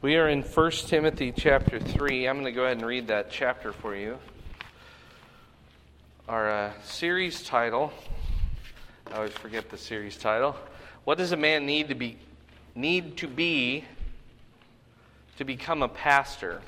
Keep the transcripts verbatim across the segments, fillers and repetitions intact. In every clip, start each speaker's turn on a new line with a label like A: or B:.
A: We are in First Timothy chapter three. I'm going to go ahead and read that chapter for you. Our uh, series title, I always forget the series title. What does a man need to be need to be to become a pastor?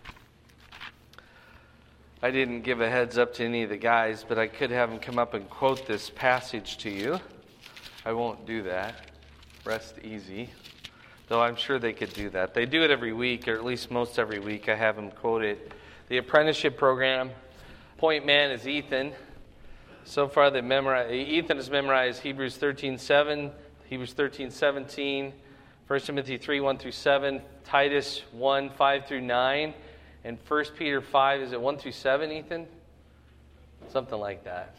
A: I didn't give a heads up to any of the guys, but I could have them come up and quote this passage to you. I won't do that. Rest easy. Though I'm sure they could do that. They do it every week, or at least most every week. I have them quote it. The apprenticeship program. Point man is Ethan. So far, they memorize, Ethan has memorized Hebrews thirteen seven, Hebrews thirteen seventeen, First Timothy three one through seven, Titus one five through nine, and First Peter five. Is it one through seven, Ethan? Something like that.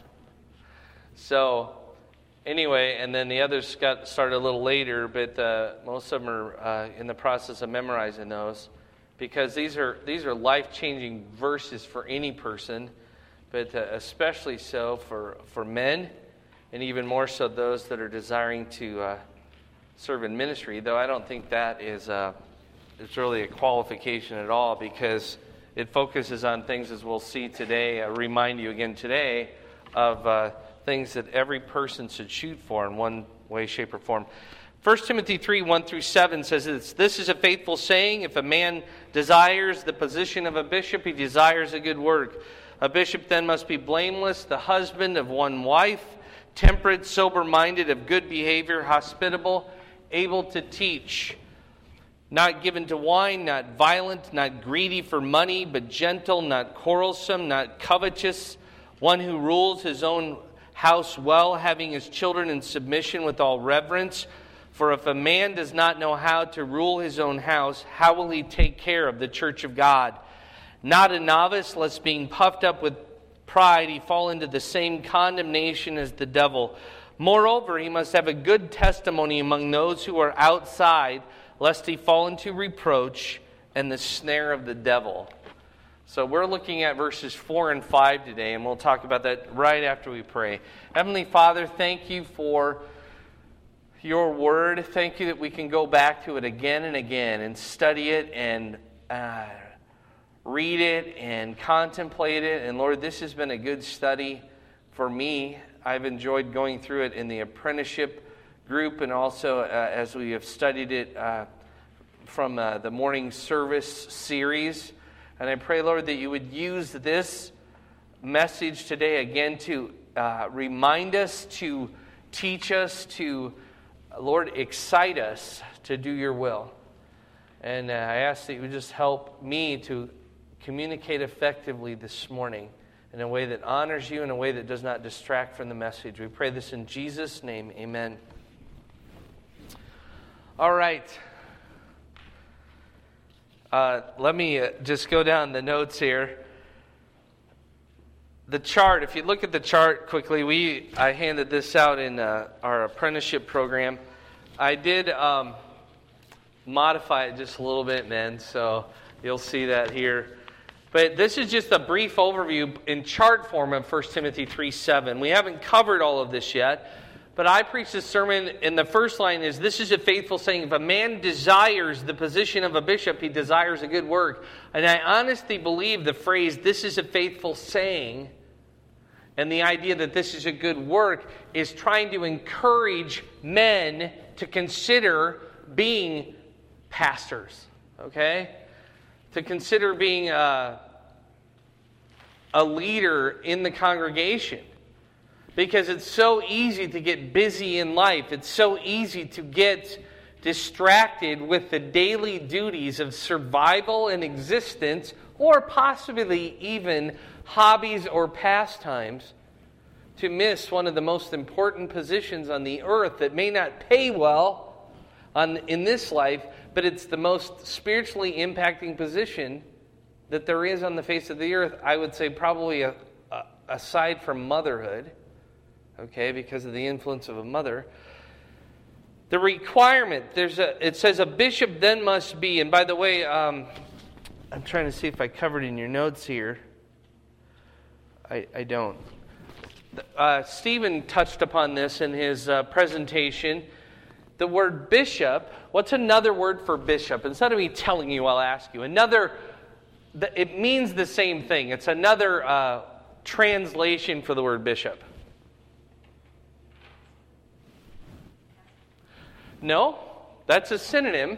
A: So, anyway, and then the others got started a little later, but uh, most of them are uh, in the process of memorizing those, because these are these are life-changing verses for any person, but uh, especially so for, for men, and even more so those that are desiring to uh, serve in ministry. Though I don't think that is uh, it's really a qualification at all, because it focuses on things, as we'll see today. I remind you again today of Uh, things that every person should shoot for in one way, shape, or form. First Timothy three, one through seven says this, "This is a faithful saying, if a man desires the position of a bishop, he desires a good work. A bishop then must be blameless, the husband of one wife, temperate, sober-minded, of good behavior, hospitable, able to teach, not given to wine, not violent, not greedy for money, but gentle, not quarrelsome, not covetous, one who rules his own house well, having his children in submission with all reverence. For if a man does not know how to rule his own house, how will he take care of the church of God? Not a novice, lest being puffed up with pride, he fall into the same condemnation as the devil. Moreover, he must have a good testimony among those who are outside, lest he fall into reproach and the snare of the devil." So we're looking at verses four and five today, and we'll talk about that right after we pray. Heavenly Father, thank you for your word. Thank you that we can go back to it again and again and study it and uh, read it and contemplate it. And Lord, this has been a good study for me. I've enjoyed going through it in the apprenticeship group, and also uh, as we have studied it uh, from uh, the morning service series. And I pray, Lord, that you would use this message today again to uh, remind us, to teach us, to, Lord, excite us to do your will. And uh, I ask that you would just help me to communicate effectively this morning in a way that honors you, in a way that does not distract from the message. We pray this in Jesus' name. Amen. All right. Uh, let me uh, just go down the notes here. The chart, if you look at the chart quickly, we I handed this out in uh, our apprenticeship program. I did um, modify it just a little bit, man, so you'll see that here. But this is just a brief overview in chart form of First Timothy three seven. We haven't covered all of this yet. But I preached this sermon, and the first line is, "This is a faithful saying. If a man desires the position of a bishop, he desires a good work." And I honestly believe the phrase, "this is a faithful saying," and the idea that this is a good work is trying to encourage men to consider being pastors, okay? To consider being a, a leader in the congregation. Because it's so easy to get busy in life. It's so easy to get distracted with the daily duties of survival and existence, or possibly even hobbies or pastimes, to miss one of the most important positions on the earth that may not pay well on, in this life, but it's the most spiritually impacting position that there is on the face of the earth. I would say probably a, a, aside from motherhood. Okay, because of the influence of a mother. The requirement, there's a. It says a bishop then must be, and by the way, um, I'm trying to see if I covered in your notes here. I, I don't. Uh, Stephen touched upon this in his uh, presentation. the word bishop, what's another word for bishop? Instead of me telling you, I'll ask you. Another, it means the same thing. It's another uh, translation for the word bishop. No, that's a synonym.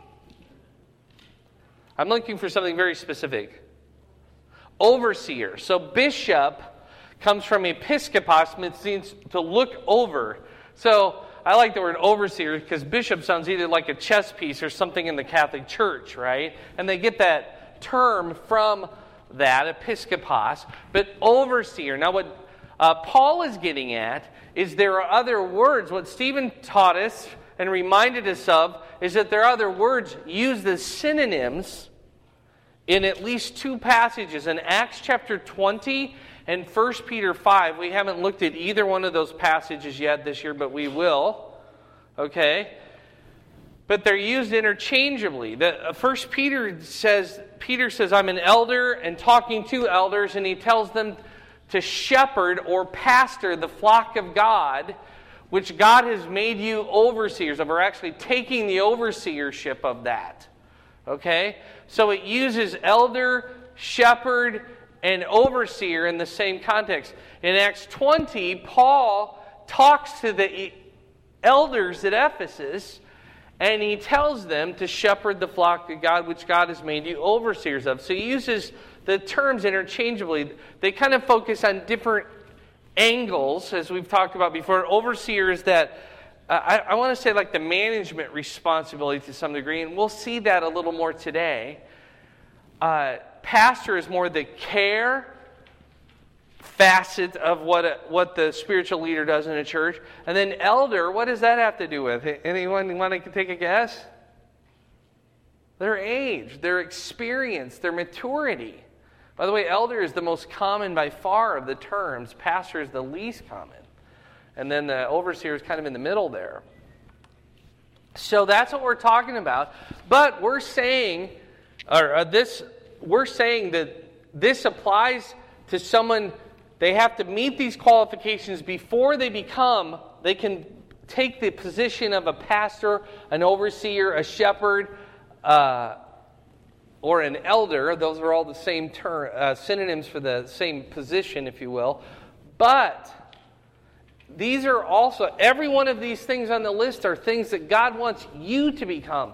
A: I'm looking for something very specific. Overseer. So bishop comes from episkopos, which means to look over. So I like the word overseer because bishop sounds either like a chess piece or something in the Catholic Church, right? And they get that term from that, episkopos. But overseer. Now what uh, Paul is getting at is there are other words. What Stephen taught us and reminded us of is that there are other words used as synonyms in at least two passages. In Acts chapter twenty and First Peter five, we haven't looked at either one of those passages yet this year, but we will. Okay? But they're used interchangeably. The, uh, First Peter says, Peter says, I'm an elder and talking to elders, and he tells them to shepherd or pastor the flock of God, which God has made you overseers of, or actually taking the overseership of that. Okay? So it uses elder, shepherd, and overseer in the same context. In Acts twenty, Paul talks to the elders at Ephesus, and he tells them to shepherd the flock of God, which God has made you overseers of. So he uses the terms interchangeably. They kind of focus on different angles, as we've talked about before. Overseer is that, uh, I, I want to say like the management responsibility to some degree, and we'll see that a little more today. Uh, pastor is more the care facet of what a, what the spiritual leader does in a church. And then elder, what does that have to do with? Anyone want to take a guess? Their age, their experience, their maturity. By the way, elder is the most common by far of the terms. Pastor is the least common. And then the overseer is kind of in the middle there. So that's what we're talking about. But we're saying, or uh, this, we're saying that this applies to someone. They have to meet these qualifications before they become, they can take the position of a pastor, an overseer, a shepherd, uh, or an elder. Those are all the same term, uh, synonyms for the same position, if you will. But these are also, every one of these things on the list are things that God wants you to become.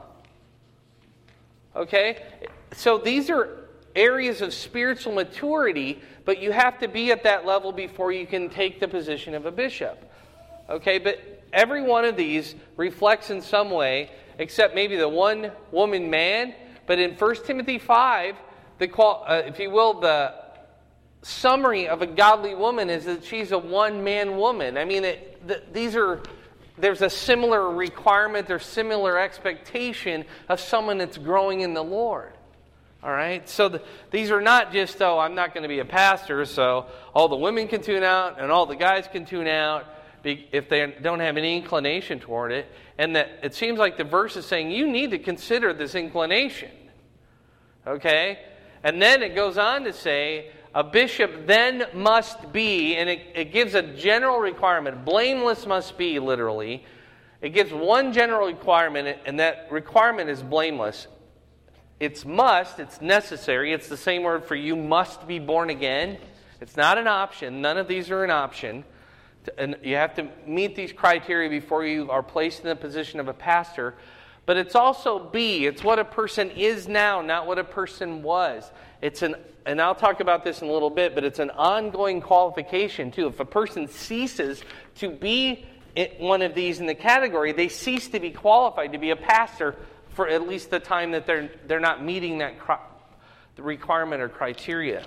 A: Okay? So these are areas of spiritual maturity, but you have to be at that level before you can take the position of a bishop. Okay? But every one of these reflects in some way, except maybe the one woman man. But in First Timothy five, the qual, uh, if you will, the summary of a godly woman is that she's a one-man woman. I mean, it, the, these are, there's a similar requirement, there's similar expectation of someone that's growing in the Lord. All right? So the, these are not just, oh, I'm not going to be a pastor, so all the women can tune out and all the guys can tune out if they don't have any inclination toward it. And that it seems like the verse is saying you need to consider this inclination. Okay? And then it goes on to say, a bishop then must be, and it, it gives a general requirement. Blameless must be, literally. It gives one general requirement, and that requirement is blameless. It's must, it's necessary. It's the same word for you must be born again. It's not an option. None of these are an option. And you have to meet these criteria before you are placed in the position of a pastor. But it's also B. It's what a person is now, not what a person was. It's an, and I'll talk about this in a little bit, but it's an ongoing qualification too. If a person ceases to be one of these in the category, they cease to be qualified to be a pastor for at least the time that they're they're not meeting that cri- the requirement or criteria.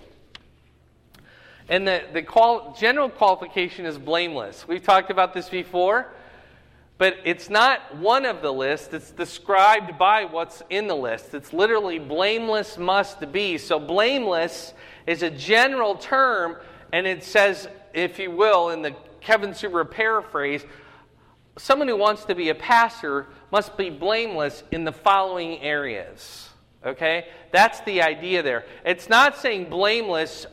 A: And the, the qual, general qualification is blameless. We've talked about this before, but it's not one of the list. It's described by what's in the list. It's literally blameless must be. So blameless is a general term, and it says, if you will, in the Kevin Suber paraphrase, someone who wants to be a pastor must be blameless in the following areas. Okay? That's the idea there. It's not saying blameless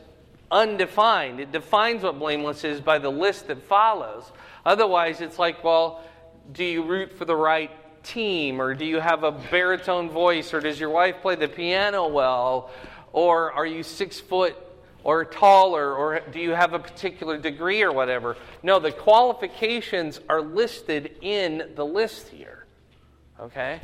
A: undefined. It defines what blameless is by the list that follows. Otherwise, it's like, well, do you root for the right team? Or do you have a baritone voice? Or does your wife play the piano well? Or are you six foot or taller? Or do you have a particular degree or whatever? No, the qualifications are listed in the list here. Okay?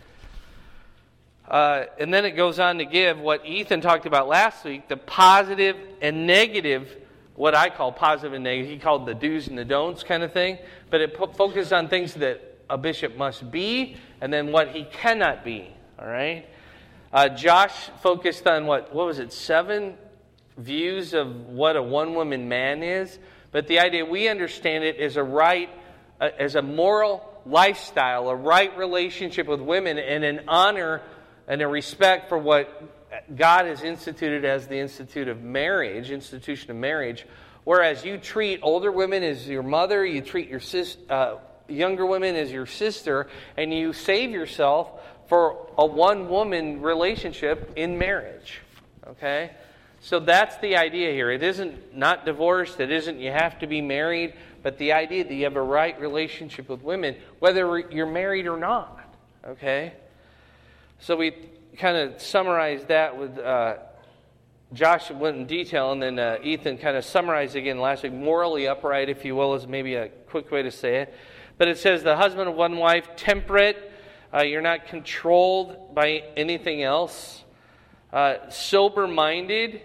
A: Uh, and then it goes on to give what Ethan talked about last week, the positive and negative, what I call positive and negative. He called the do's and the don'ts kind of thing. But it po- focuses on things that a bishop must be and then what he cannot be. All right? Uh, Josh focused on what, what was it, seven views of what a one-woman man is. But the idea, we understand it as a right, uh, as a moral lifestyle, a right relationship with women, and an honor and a respect for what God has instituted as the institute of marriage, institution of marriage. Whereas you treat older women as your mother, you treat your sis, uh, younger women as your sister, and you save yourself for a one-woman relationship in marriage. Okay? So that's the idea here. It isn't not divorced. It isn't you have to be married. But the idea that you have a right relationship with women, whether you're married or not. Okay? So we kind of summarized that with uh, Josh went in detail, and then uh, Ethan kind of summarized again last week. Morally upright, if you will, is maybe a quick way to say it. But it says the husband of one wife, temperate. Uh, you're not controlled by anything else. Uh, sober-minded.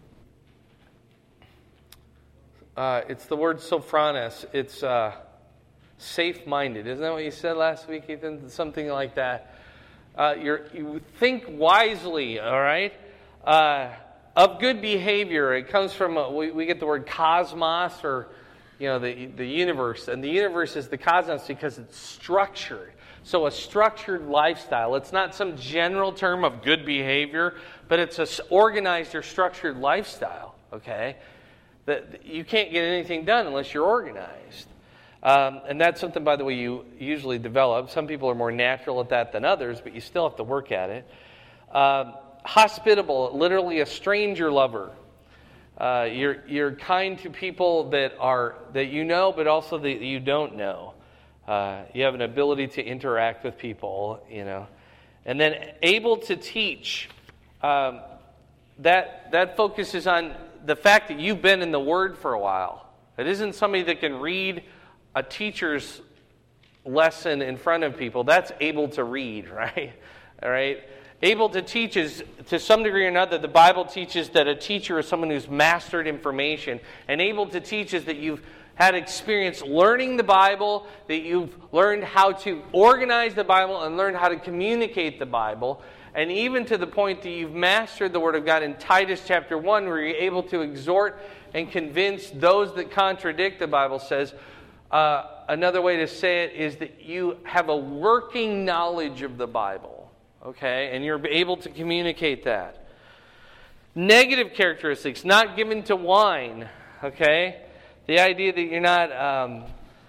A: Uh, it's the word sophronis. It's uh, safe-minded. Isn't that what you said last week, Ethan? Something like that. Uh, you're, you think wisely, all right? Uh, of good behavior. It comes from, uh, we, we get the word cosmos, or, you know, the, the universe. And the universe is the cosmos because it's structured. So a structured lifestyle. It's not some general term of good behavior, but it's an organized or structured lifestyle, okay? That you can't get anything done unless you're organized. Um, and that's something, by the way, you usually develop. Some people are more natural at that than others, but you still have to work at it. Um, hospitable, literally a stranger lover. Uh, you're you're kind to people that are that you know, but also that you don't know. Uh, you have an ability to interact with people, you know, and then able to teach. Um, that that focuses on the fact that you've been in the Word for a while. It isn't somebody that can read a teacher's lesson in front of people. That's able to read, right? All right. Able to teach is, to some degree or another, the Bible teaches that a teacher is someone who's mastered information. And able to teach is that you've had experience learning the Bible, that you've learned how to organize the Bible and learned how to communicate the Bible. And even to the point that you've mastered the Word of God in Titus chapter one, where you're able to exhort and convince those that contradict, the Bible says. Uh, another way to say it is that you have a working knowledge of the Bible, okay? And you're able to communicate that. Negative characteristics, not given to wine, okay? The idea that you're not um,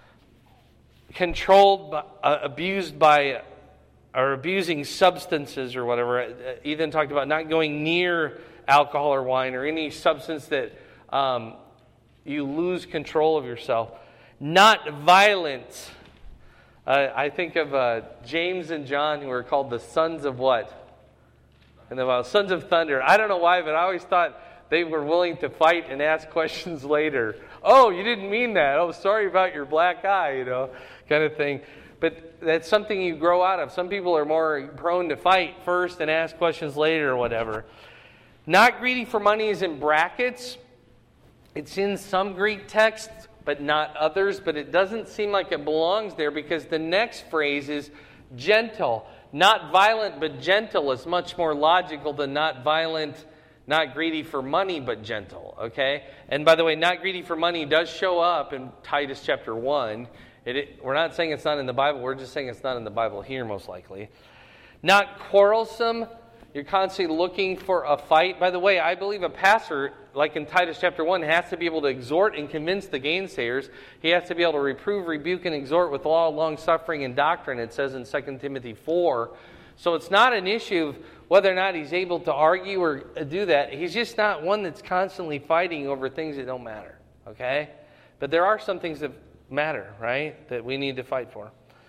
A: controlled, by, uh, abused by, or abusing substances or whatever. Ethan talked about not going near alcohol or wine or any substance that um, you lose control of yourself. Not violent. Uh, I think of uh, James and John, who are called the sons of what? And the uh, sons of thunder. I don't know why, but I always thought they were willing to fight and ask questions later. Oh, you didn't mean that. Oh, sorry about your black eye, you know, kind of thing. But that's something you grow out of. Some people are more prone to fight first and ask questions later or whatever. Not greedy for money is in brackets. It's in some Greek texts, but not others. But it doesn't seem like it belongs there because the next phrase is gentle. Not violent, but gentle is much more logical than not violent, not greedy for money, but gentle. Okay? And by the way, not greedy for money does show up in Titus chapter one. It, it, we're not saying it's not in the Bible. We're just saying it's not in the Bible here, most likely. Not quarrelsome. You're constantly looking for a fight. By the way, I believe a pastor, like in Titus chapter one, has to be able to exhort and convince the gainsayers. He has to be able to reprove, rebuke, and exhort with all long-suffering and doctrine, it says in Second Timothy four. So it's not an issue of whether or not he's able to argue or do that. He's just not one that's constantly fighting over things that don't matter. Okay? But there are some things that matter, right? That we need to fight for.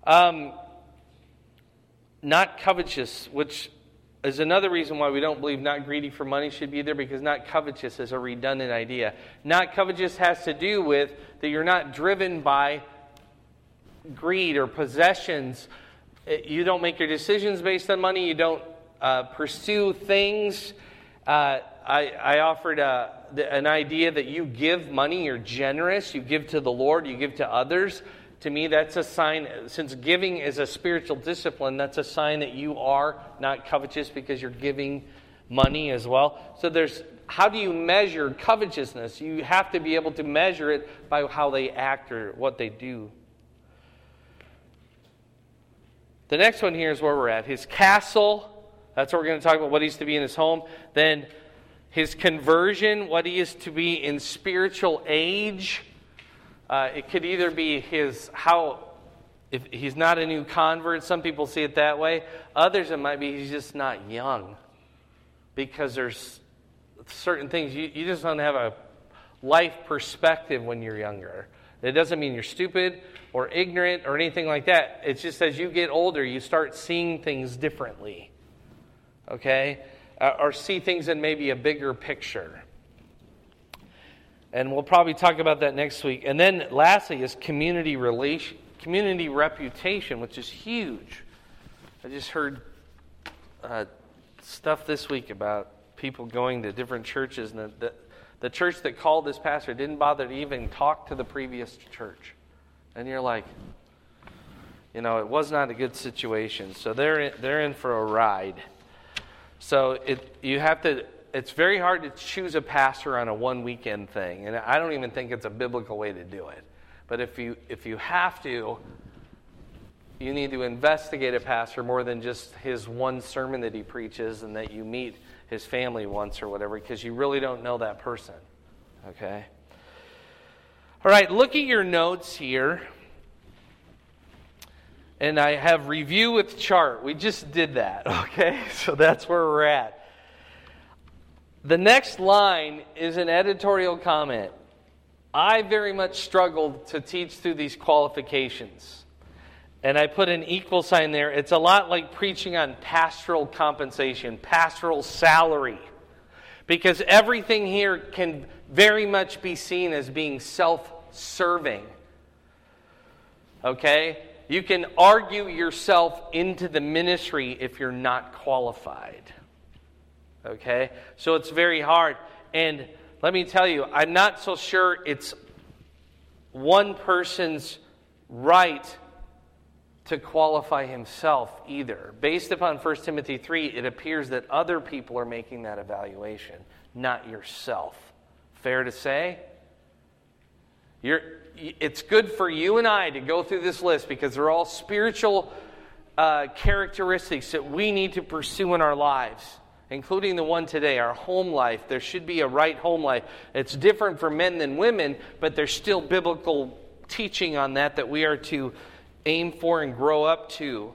A: Um, not covetous, which is another reason why we don't believe not greedy for money should be there, because not covetous is a redundant idea. Not covetous has to do with that you're not driven by greed or possessions. You don't make your decisions based on money. You don't uh, pursue things. Uh, I, I offered a, an idea that you give money, you're generous, you give to the Lord, you give to others. To me, that's a sign, since giving is a spiritual discipline, that's a sign that you are not covetous because you're giving money as well. So there's, how do you measure covetousness? You have to be able to measure it by how they act or what they do. The next one here is where we're at. His castle, that's what we're going to talk about, what he's to be in his home. Then his conversion, what he is to be in spiritual age. Uh, it could either be his, how, if he's not a new convert, some people see it that way. Others, it might be he's just not young. Because there's certain things, you, you just don't have a life perspective when you're younger. It doesn't mean you're stupid or ignorant or anything like that. It's just as you get older, you start seeing things differently. Okay? Uh, or see things in maybe a bigger picture. And we'll probably talk about that next week. And then lastly is community relation, community reputation, which is huge. I just heard uh, stuff this week about people going to different churches, and the, the, the church that called this pastor didn't bother to even talk to the previous church. And you're like, you know, it was not a good situation. So they're in, they're in for a ride. So it you have to. It's very hard to choose a pastor on a one weekend thing, and I don't even think it's a biblical way to do it. But if you if you have to, you need to investigate a pastor more than just his one sermon that he preaches, and that you meet his family once or whatever, because you really don't know that person. Okay? All right, look at your notes here. And I have review with chart. We just did that, okay? So that's where we're at. The next line is an editorial comment. I very much struggled to teach through these qualifications. And I put an equal sign there. It's a lot like preaching on pastoral compensation, pastoral salary. Because everything here can very much be seen as being self-serving. Okay? You can argue yourself into the ministry if you're not qualified. Okay? So it's very hard. And let me tell you, I'm not so sure it's one person's right to qualify himself either. Based upon First Timothy three, it appears that other people are making that evaluation, not yourself. Fair to say? You're, it's good for you and I to go through this list because they're all spiritual uh, characteristics that we need to pursue in our lives, including the one today, our home life. There should be a right home life. It's different for men than women, but there's still biblical teaching on that that we are to aim for and grow up to.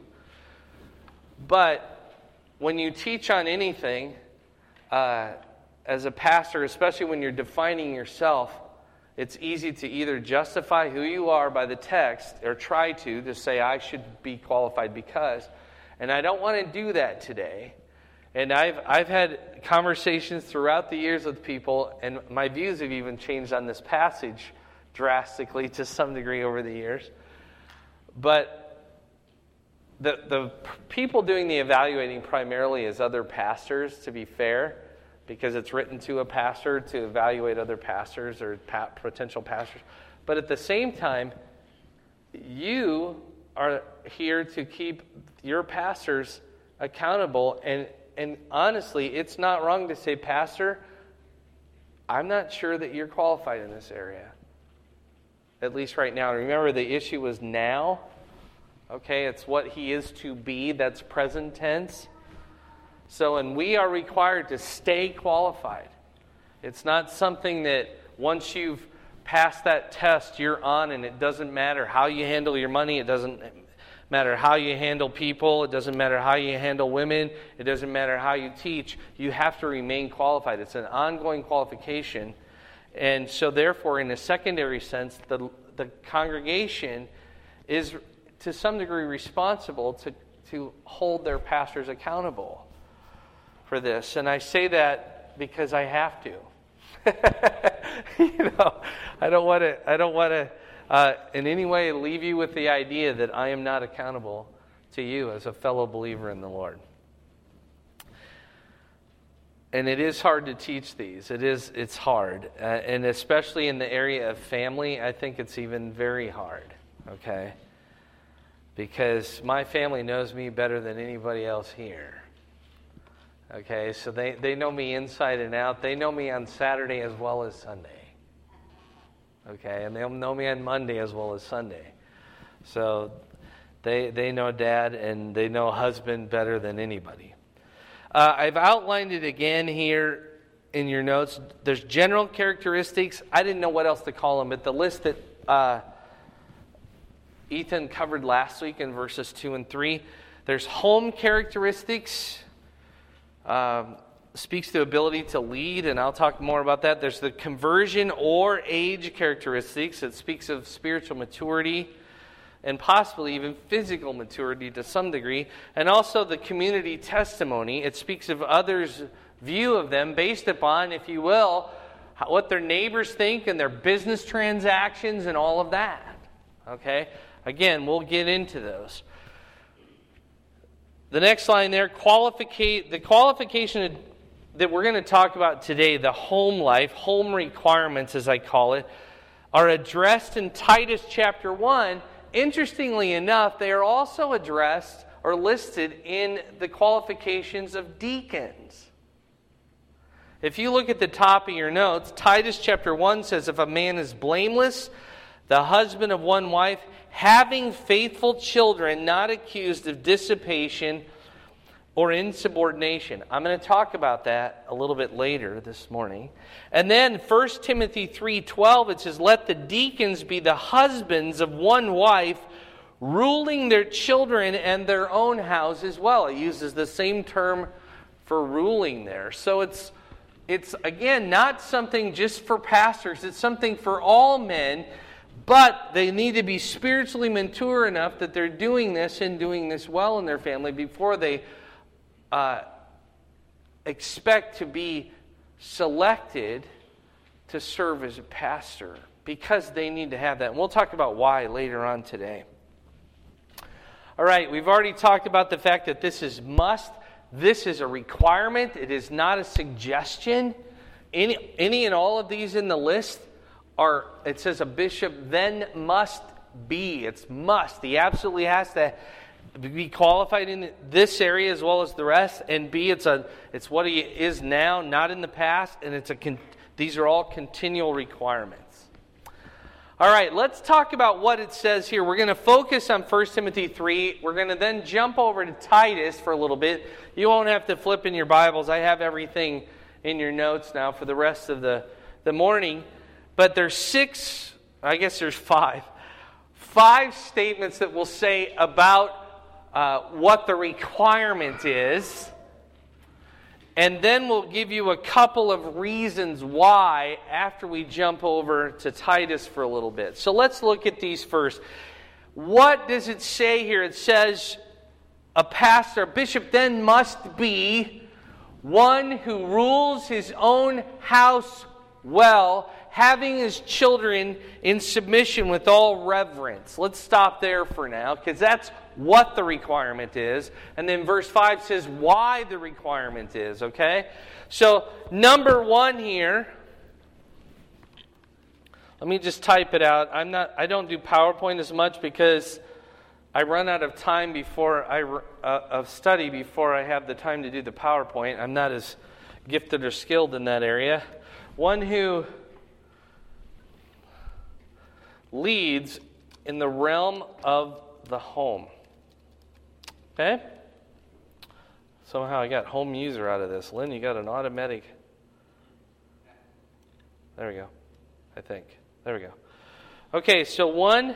A: But when you teach on anything, uh, as a pastor, especially when you're defining yourself, it's easy to either justify who you are by the text or try to, to say, I should be qualified because. And I don't want to do that today. And I've I've had conversations throughout the years with people, and my views have even changed on this passage drastically to some degree over the years. But the the people doing the evaluating primarily is other pastors, to be fair, because it's written to a pastor to evaluate other pastors or pa- potential pastors. But at the same time, you are here to keep your pastors accountable. And, and honestly, it's not wrong to say, Pastor, I'm not sure that you're qualified in this area. At least right now. Remember, the issue was now. Okay, it's what he is to be. That's present tense. So, and we are required to stay qualified. It's not something that once you've passed that test, you're on, and it doesn't matter how you handle your money. It doesn't matter how you handle people. It doesn't matter how you handle women. It doesn't matter how you teach. You have to remain qualified. It's an ongoing qualification. And so therefore, in a secondary sense, the, the congregation is
B: to some degree, responsible to, to hold their pastors accountable for this. And I say that because I have to. you know, I don't want to. I don't want to uh, in any way leave you with the idea that I am not accountable to you as a fellow believer in the Lord. And it is hard to teach these. It is. It's hard, uh, and especially in the area of family, I think it's even very hard. Okay, because my family knows me better than anybody else here. Okay, so they, they know me inside and out. They know me on Saturday as well as Sunday. Okay, and they'll know me on Monday as well as Sunday. So they they know Dad and they know husband better than anybody. Uh, I've outlined it again here in your notes. There's general characteristics. I didn't know what else to call them, but the list that uh, Ethan covered last week in verses two and three. There's home characteristics. Um, speaks to ability to lead, and I'll talk more about that. There's the conversion or age characteristics. It speaks of spiritual maturity and possibly even physical maturity to some degree. And also the community testimony. It speaks of others' view of them based upon, if you will, what their neighbors think and their business transactions and all of that. Okay? Again, we'll get into those. The next line there, qualificate the qualification that we're going to talk about today, the home life, home requirements as I call it, are addressed in Titus chapter one. Interestingly enough, they are also addressed or listed in the qualifications of deacons. If you look at the top of your notes, Titus chapter one says, if a man is blameless, the husband of one wife, having faithful children, not accused of dissipation or insubordination. I'm going to talk about that a little bit later this morning. And then First Timothy three twelve, it says, let the deacons be the husbands of one wife, ruling their children and their own house as well. It uses the same term for ruling there. So it's, it's again, not something just for pastors. It's something for all men. But they need to be spiritually mature enough that they're doing this and doing this well in their family before they uh, expect to be selected to serve as a pastor, because they need to have that. And we'll talk about why later on today. All right, we've already talked about the fact that this is must. This is a requirement. It is not a suggestion. Any, any and all of these in the list are, it says a bishop then must be. It's must. He absolutely has to be qualified in this area as well as the rest. And B, it's a it's what he is now, not in the past. And it's a these are all continual requirements. All right, let's talk about what it says here. We're going to focus on First Timothy three. We're going to then jump over to Titus for a little bit. You won't have to flip in your Bibles. I have everything in your notes now for the rest of the, the morning. But there's six, I guess there's five, five statements that we'll say about uh, what the requirement is. And then we'll give you a couple of reasons why after we jump over to Titus for a little bit. So let's look at these first. What does it say here? It says a pastor, a bishop then must be one who rules his own house well, having his children in submission with all reverence. Let's stop there for now, because that's what the requirement is. And then verse five says why the requirement is, okay? So, number one here, let me just type it out. I'm not, I don't do PowerPoint as much because I run out of time before I, uh, of study before I have the time to do the PowerPoint. I'm not as gifted or skilled in that area. One who leads in the realm of the home. Okay? Somehow I got home user out of this. Lynn, you got an automatic. There we go. I think. There we go. Okay, so one.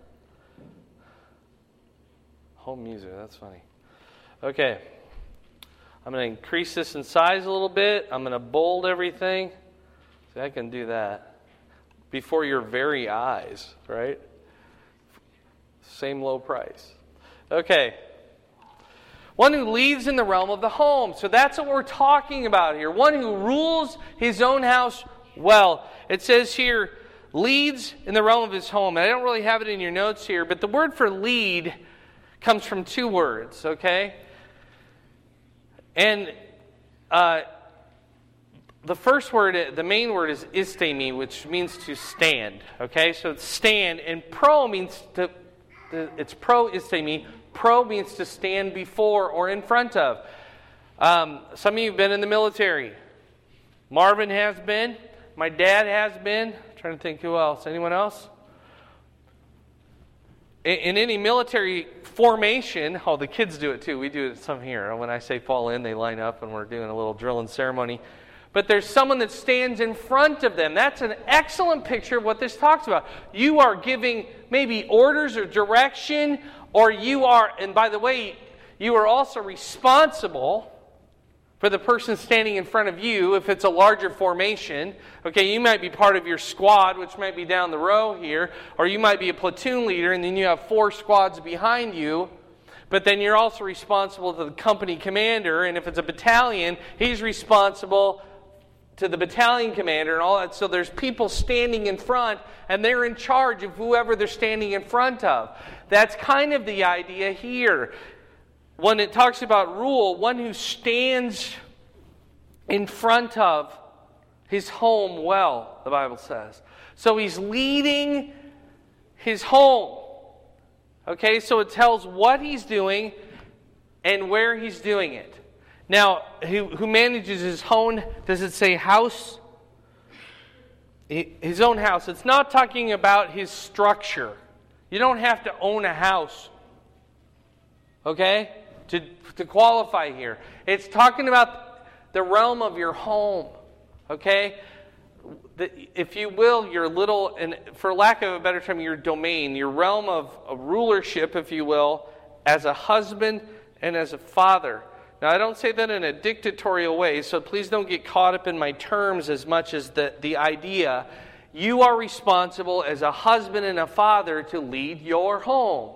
B: Home user, that's funny. Okay. I'm going to increase this in size a little bit. I'm going to bold everything. See, I can do that before your very eyes, right? Same low price. Okay. One who leads in the realm of the home. So that's what we're talking about here. One who rules his own house well. It says here, leads in the realm of his home. And I don't really have it in your notes here, but the word for lead comes from two words, okay? And uh, the first word, the main word is istemi, which means to stand, okay? So it's stand, and pro means to, it's pro istemi. Pro means to stand before or in front of. Um, some of you have been in the military. Marvin has been. My dad has been. I'm trying to think who else. Anyone else? In, in any military formation, oh, the kids do it too. We do it some here. When I say fall in, they line up and we're doing a little drill and ceremony. But there's someone that stands in front of them. That's an excellent picture of what this talks about. You are giving maybe orders or direction, or you are, and by the way, you are also responsible for the person standing in front of you if it's a larger formation. Okay, you might be part of your squad, which might be down the row here, or you might be a platoon leader, and then you have four squads behind you. But then you're also responsible to the company commander, and if it's a battalion, he's responsible to the battalion commander and all that. So there's people standing in front, and they're in charge of whoever they're standing in front of. That's kind of the idea here. When it talks about rule, one who stands in front of his home well, the Bible says. So he's leading his home. Okay, so it tells what he's doing and where he's doing it. Now, who, who manages his own, does it say house? His own house. It's not talking about his structure. You don't have to own a house, okay, to, to qualify here. It's talking about the realm of your home, okay? The, if you will, your little, and for lack of a better term, your domain, your realm of, of rulership, if you will, as a husband and as a father. Now, I don't say that in a dictatorial way, so please don't get caught up in my terms as much as the, the idea. You are responsible as a husband and a father to lead your home.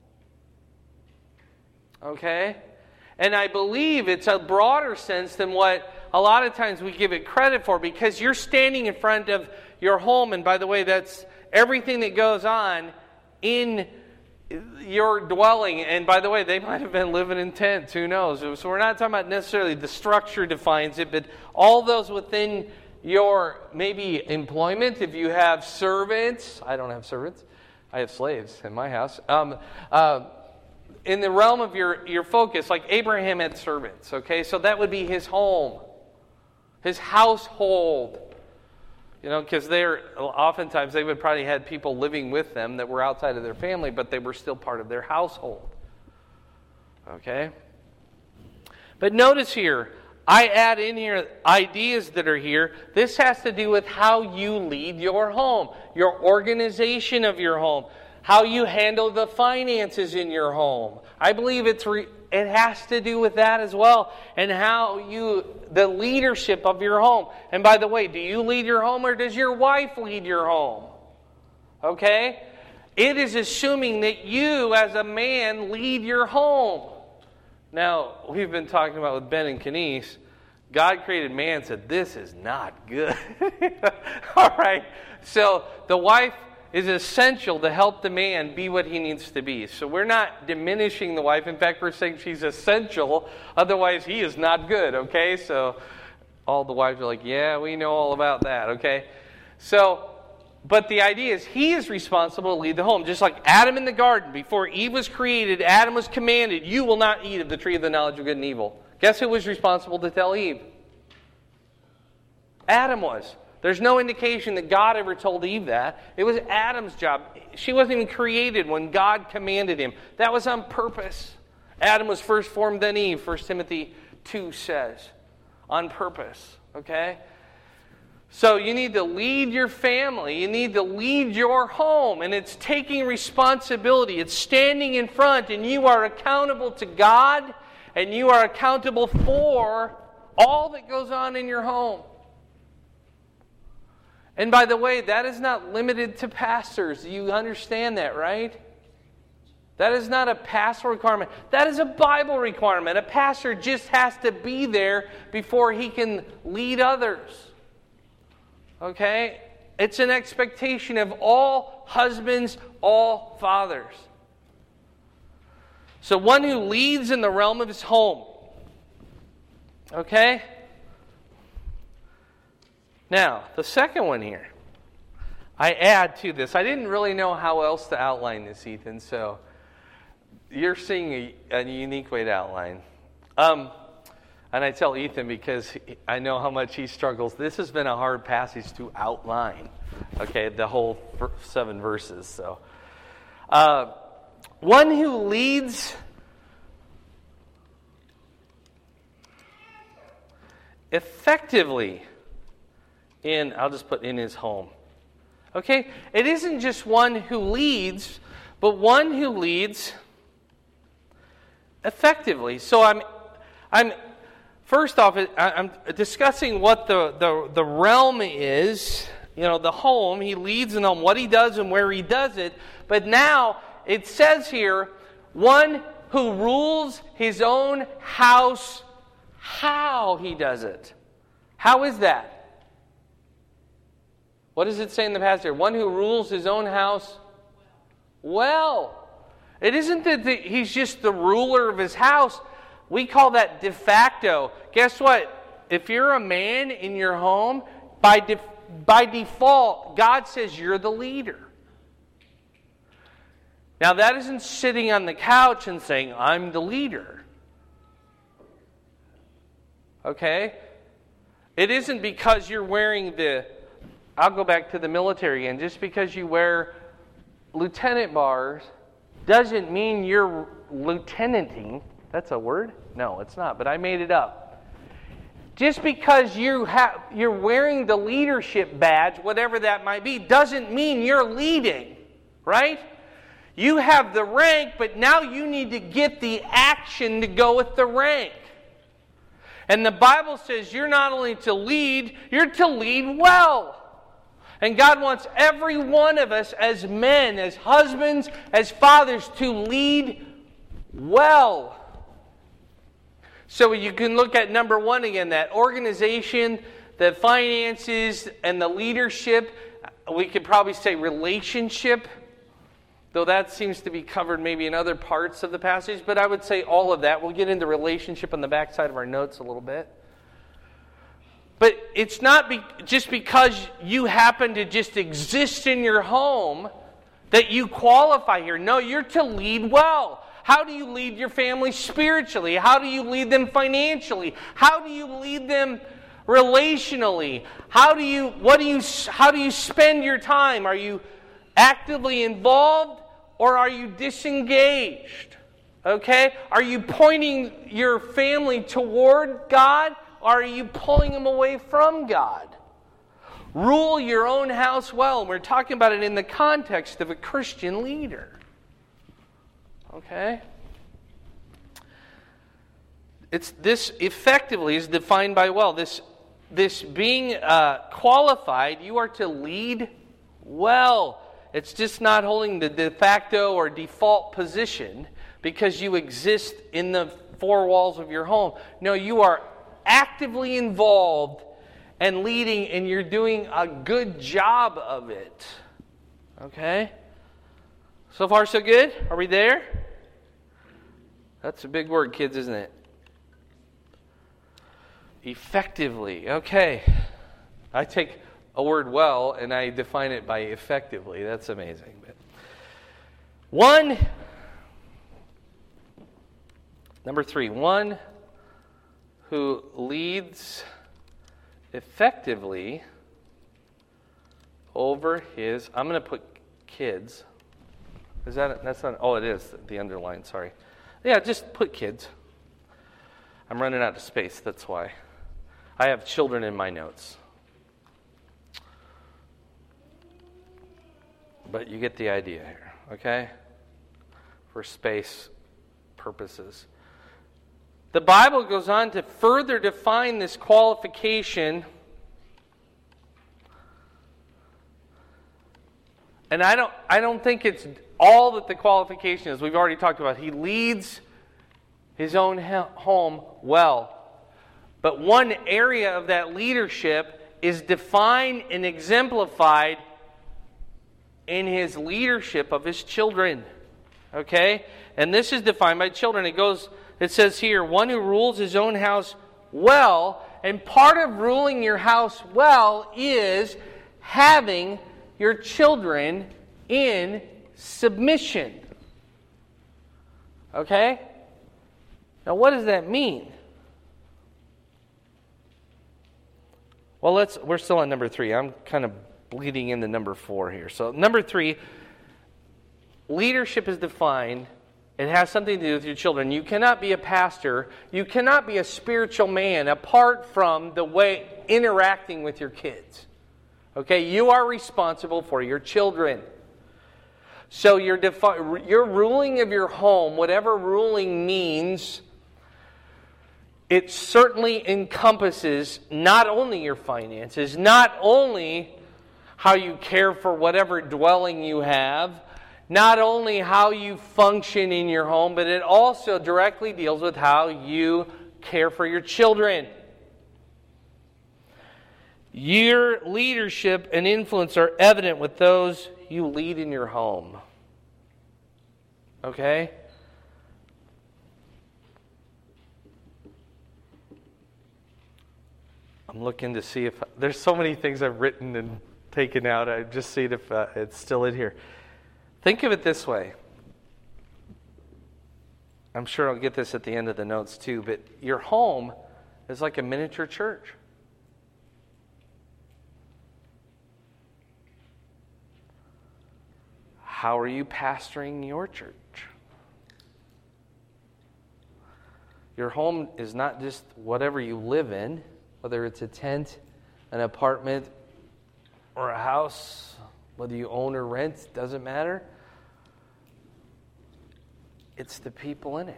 B: Okay? And I believe it's a broader sense than what a lot of times we give it credit for, because you're standing in front of your home, and by the way, that's everything that goes on in your dwelling. And by the way, they might have been living in tents, who knows? So we're not talking about necessarily the structure defines it, but all those within your maybe employment. If you have servants, I don't have servants, I have slaves in my house. Um, uh, in the realm of your, your focus, like Abraham had servants, okay? So that would be his home, his household. You know, because they're oftentimes they would probably had people living with them that were outside of their family, but they were still part of their household. Okay? But notice here, I add in here ideas that are here. This has to do with how you lead your home, your organization of your home, how you handle the finances in your home. I believe it's re- it has to do with that as well, and how you, the leadership of your home. And by the way, do you lead your home, or does your wife lead your home? Okay? It is assuming that you as a man lead your home. Now, we've been talking about with Ben and Kenise, God created man and said, this is not good. All right? So the wife is essential to help the man be what he needs to be. So we're not diminishing the wife. In fact, we're saying she's essential. Otherwise, he is not good, okay? So all the wives are like, yeah, we know all about that, okay? So, but the idea is he is responsible to lead the home. Just like Adam in the garden, before Eve was created, Adam was commanded, you will not eat of the tree of the knowledge of good and evil. Guess who was responsible to tell Eve? Adam was. There's no indication that God ever told Eve that. It was Adam's job. She wasn't even created when God commanded him. That was on purpose. Adam was first formed, then Eve, First Timothy two says. On purpose, okay? So you need to lead your family. You need to lead your home. And it's taking responsibility. It's standing in front, and you are accountable to God, and you are accountable for all that goes on in your home. And by the way, that is not limited to pastors. You understand that, right? That is not a pastoral requirement. That is a Bible requirement. A pastor just has to be there before he can lead others. Okay? It's an expectation of all husbands, all fathers. So one who leads in the realm of his home. Okay? Now, the second one here. I add to this. I didn't really know how else to outline this, Ethan, so you're seeing a, a unique way to outline. Um, and I tell Ethan because he, I know how much he struggles. This has been a hard passage to outline. Okay, the whole seven verses. So, uh, one who leads effectively in, I'll just put in his home. Okay, it isn't just one who leads, but one who leads effectively. So I'm, I'm first off, I'm discussing what the, the, the realm is, you know, the home. He leads in on what he does and where he does it. But now it says here, one who rules his own house, how he does it. How is that? What does it say in the passage here? One who rules his own house well. It isn't that the, he's just the ruler of his house. We call that de facto. Guess what? If you're a man in your home, by, de, by default, God says you're the leader. Now that isn't sitting on the couch and saying, I'm the leader. Okay? It isn't because you're wearing the... I'll go back to the military again. Just because you wear lieutenant bars doesn't mean you're lieutenanting. That's a word? No, it's not, but I made it up. Just because you have, you're wearing the leadership badge, whatever that might be, doesn't mean you're leading, right? You have the rank, but now you need to get the action to go with the rank. And the Bible says you're not only to lead, you're to lead well. And God wants every one of us as men, as husbands, as fathers to lead well. So you can look at number one again, that organization, the finances, and the leadership. We could probably say relationship, though that seems to be covered maybe in other parts of the passage. But I would say all of that. We'll get into relationship on the back side of our notes a little bit. But it's not be, just because you happen to just exist in your home that you qualify here. No, you're to lead well. How do you lead your family spiritually? How do you lead them financially? How do you lead them relationally? How do you what do you how do you spend your time? Are you actively involved or are you disengaged? Okay? Are you pointing your family toward God? Or are you pulling them away from God? Rule your own house well. And we're talking about it in the context of a Christian leader. Okay? It's this effectively is defined by well. This, this being uh, qualified, you are to lead well. It's just not holding the de facto or default position because you exist in the four walls of your home. No, you are actively involved and leading, and you're doing a good job of it. Okay? So far, so good? Are we there? That's a big word, kids, isn't it? Effectively. Okay. I take a word well and I define it by effectively. That's amazing. But one, number three, one who leads effectively over his, I'm going to put kids. Is that, that's not, oh, it is the underline, sorry. Yeah, just put kids. I'm running out of space, that's why. I have children in my notes. But you get the idea here, okay? For space purposes. The Bible goes on to further define this qualification And I don't I don't think it's all that the qualification is. We've already talked about. He leads his own home well. But one area of that leadership is defined and exemplified in his leadership of his children. Okay? And this is defined by children. It goes, it says here, one who rules his own house well. And part of ruling your house well is having your children in submission. Okay? Now what does that mean? Well, let's we're still on number three. I'm kind of bleeding into number four here. So number three, leadership is defined. It has something to do with your children. You cannot be a pastor, you cannot be a spiritual man apart from the way interacting with your kids. Okay, you are responsible for your children. So your defi- your ruling of your home, whatever ruling means, it certainly encompasses not only your finances, not only how you care for whatever dwelling you have, not only how you function in your home, but it also directly deals with how you care for your children. Your leadership and influence are evident with those you lead in your home. Okay? I'm looking to see if... There's so many things I've written and taken out. I've just seen if uh, it's still in here. Think of it this way. I'm sure I'll get this at the end of the notes too, but your home is like a miniature church. How are you pastoring your church? Your home is not just whatever you live in, whether it's a tent, an apartment, or a house, whether you own or rent, doesn't matter. It's the people in it.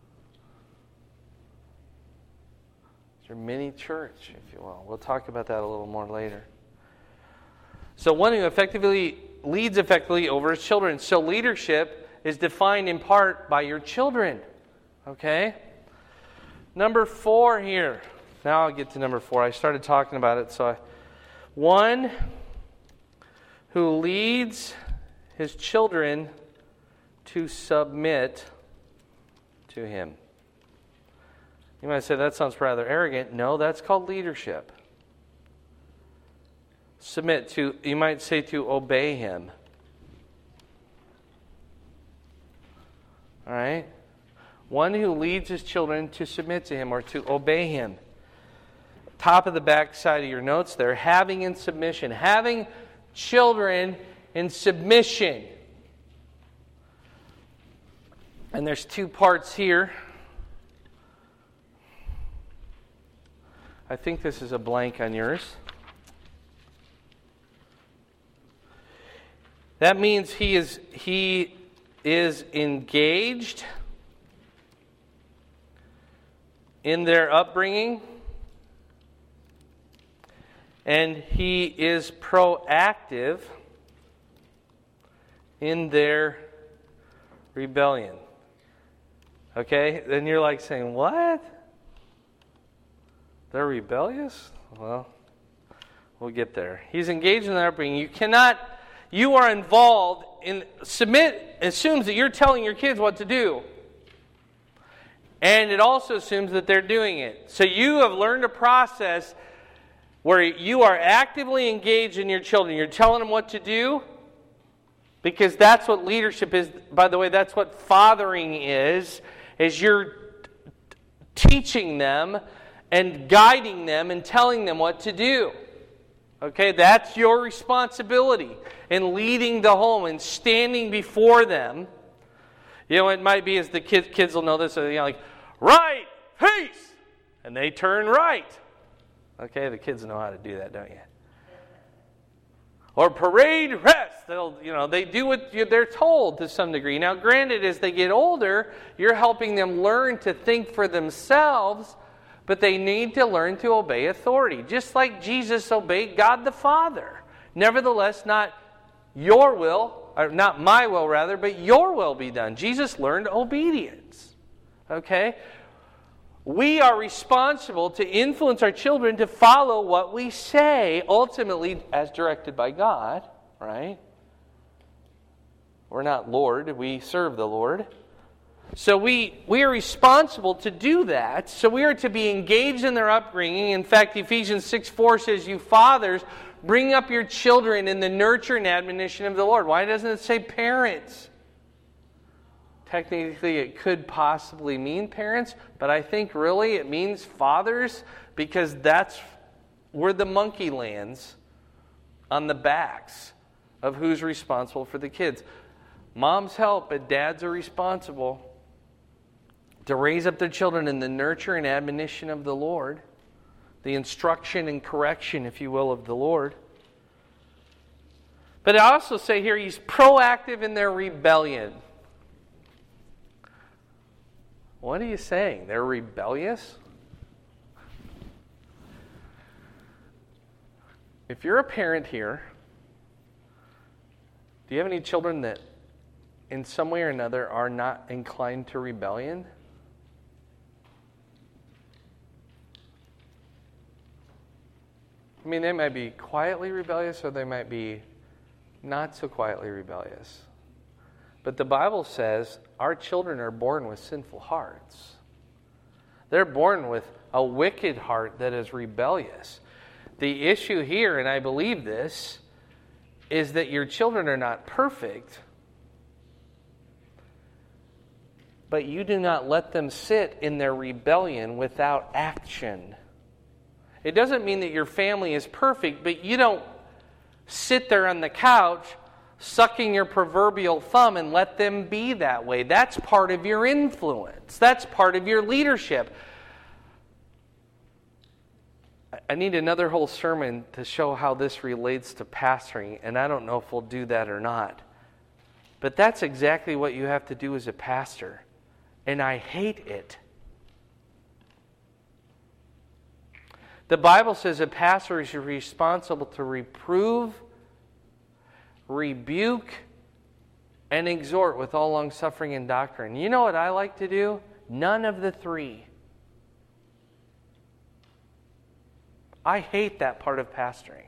B: It's your mini church, if you will. We'll talk about that a little more later. So one who effectively leads effectively over his children. So leadership is defined in part by your children. Okay? Number four here. Now I'll get to number four. I started talking about it. So I, one who leads his children to submit to him. You might say that sounds rather arrogant. No, that's called leadership. Submit to, you might say to obey him. All right? One who leads his children to submit to him or to obey him. Top of the back side of your notes there, having in submission. Having children in submission. And there's two parts here. I think this is a blank on yours. That means he is he is engaged in their upbringing, and he is proactive in their rebellion. Okay? Then you're like saying, what? They're rebellious? Well, we'll get there. He's engaged in their upbringing. You cannot, you are involved in, submit assumes that you're telling your kids what to do. And it also assumes that they're doing it. So you have learned a process where you are actively engaged in your children. You're telling them what to do. Because that's what leadership is. By the way, that's what fathering is. Is you're teaching them and guiding them and telling them what to do. Okay, that's your responsibility in leading the home and standing before them. You know, it might be as the kids, kids will know this, you know, like, right, peace, and they turn right. Okay, the kids know how to do that, don't you? Or parade rest. They'll, you know, they do what they're told to some degree. Now, granted, as they get older, you're helping them learn to think for themselves, but they need to learn to obey authority, just like Jesus obeyed God the Father. Nevertheless, not your will, or not my will rather, but your will be done. Jesus learned obedience. Okay? We are responsible to influence our children to follow what we say, ultimately as directed by God, right? We're not Lord, we serve the Lord. So we, we are responsible to do that. So we are to be engaged in their upbringing. In fact, Ephesians six four says, you fathers, bring up your children in the nurture and admonition of the Lord. Why doesn't it say parents? Technically, it could possibly mean parents, but I think really it means fathers, because that's where the monkey lands, on the backs of who's responsible for the kids. Moms help, but dads are responsible to raise up their children in the nurture and admonition of the Lord, the instruction and correction, if you will, of the Lord. But I also say here, he's proactive in their rebellion. What are you saying? They're rebellious? If you're a parent here, do you have any children that in some way or another are not inclined to rebellion? I mean, they might be quietly rebellious or they might be not so quietly rebellious. But the Bible says our children are born with sinful hearts. They're born with a wicked heart that is rebellious. The issue here, and I believe this, is that your children are not perfect, but you do not let them sit in their rebellion without action. It doesn't mean that your family is perfect, but you don't sit there on the couch sucking your proverbial thumb and let them be that way. That's part of your influence. That's part of your leadership. I need another whole sermon to show how this relates to pastoring, and I don't know if we'll do that or not. But that's exactly what you have to do as a pastor, and I hate it. The Bible says a pastor is responsible to reprove, rebuke, and exhort with all long-suffering and doctrine. You know what I like to do? None of the three. I hate that part of pastoring.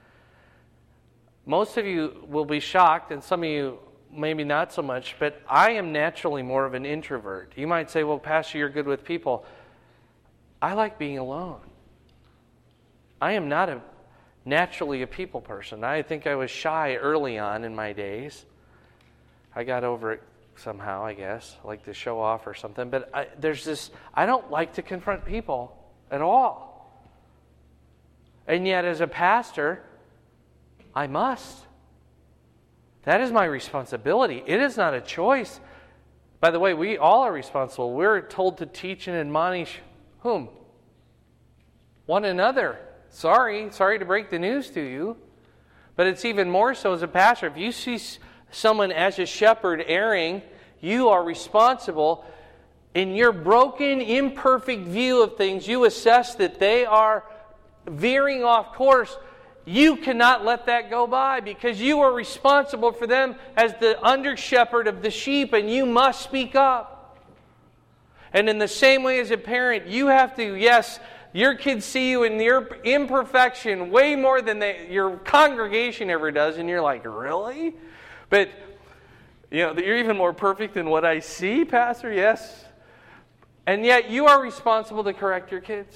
B: Most of you will be shocked, and some of you maybe not so much, but I am naturally more of an introvert. You might say, well, Pastor, you're good with people. I like being alone. I am not a naturally a people person. I think I was shy early on in my days. I got over it somehow, I guess. I like to show off or something. But I, there's this, I don't like to confront people at all. And yet as a pastor, I must. That is my responsibility. It is not a choice. By the way, we all are responsible. We're told to teach and admonish whom? One another. Sorry, sorry to break the news to you. But it's even more so as a pastor. If you see someone as a shepherd erring, you are responsible. In your broken, imperfect view of things, you assess that they are veering off course. You cannot let that go by because you are responsible for them as the under shepherd of the sheep, and you must speak up. And in the same way as a parent, you have to, yes, your kids see you in your imperfection way more than they, your congregation ever does, and you're like, really? But, you know, you're even more perfect than what I see, Pastor, yes. And yet you are responsible to correct your kids.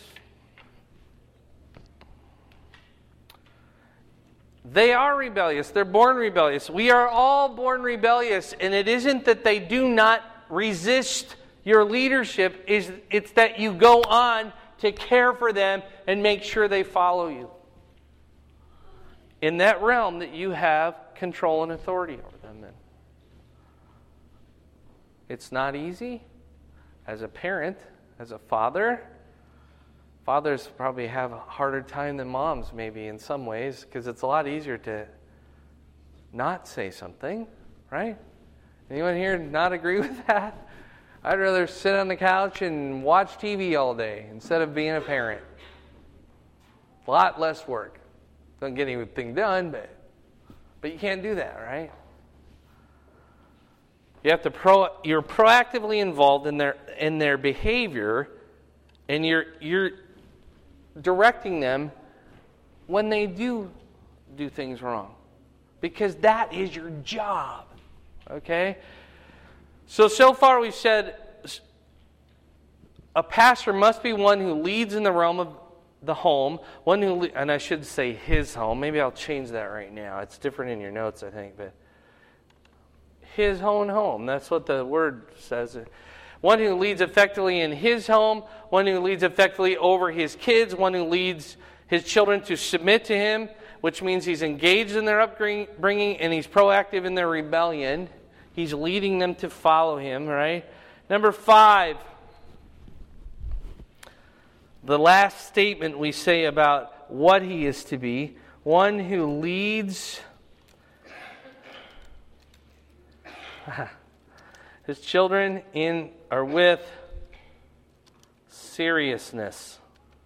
B: They are rebellious. They're born rebellious. We are all born rebellious, and it isn't that they do not resist your leadership. It's that you go on to care for them and make sure they follow you. In that realm that you have control and authority over them then. It's not easy. As a parent, as a father, fathers probably have a harder time than moms maybe in some ways because it's a lot easier to not say something, right? Anyone here not agree with that? I'd rather sit on the couch and watch T V all day instead of being a parent. A lot less work. Don't get anything done, but But you can't do that, right? You have to pro you're proactively involved in their in their behavior, and you're you're directing them when they do do things wrong. Because that is your job. Okay? So so far we've said a pastor must be one who leads in the realm of the home, one who, and I should say his home. Maybe I'll change that right now. It's different in your notes, I think, but his own home. That's what the word says. One who leads effectively in his home, one who leads effectively over his kids, one who leads his children to submit to him, which means he's engaged in their upbringing and he's proactive in their rebellion. He's leading them to follow him, right? Number five, the last statement we say about what he is to be, one who leads his children in or with seriousness.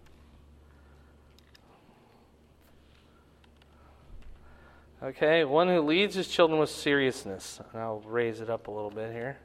B: Okay, one who leads his children with seriousness. And I'll raise it up a little bit here.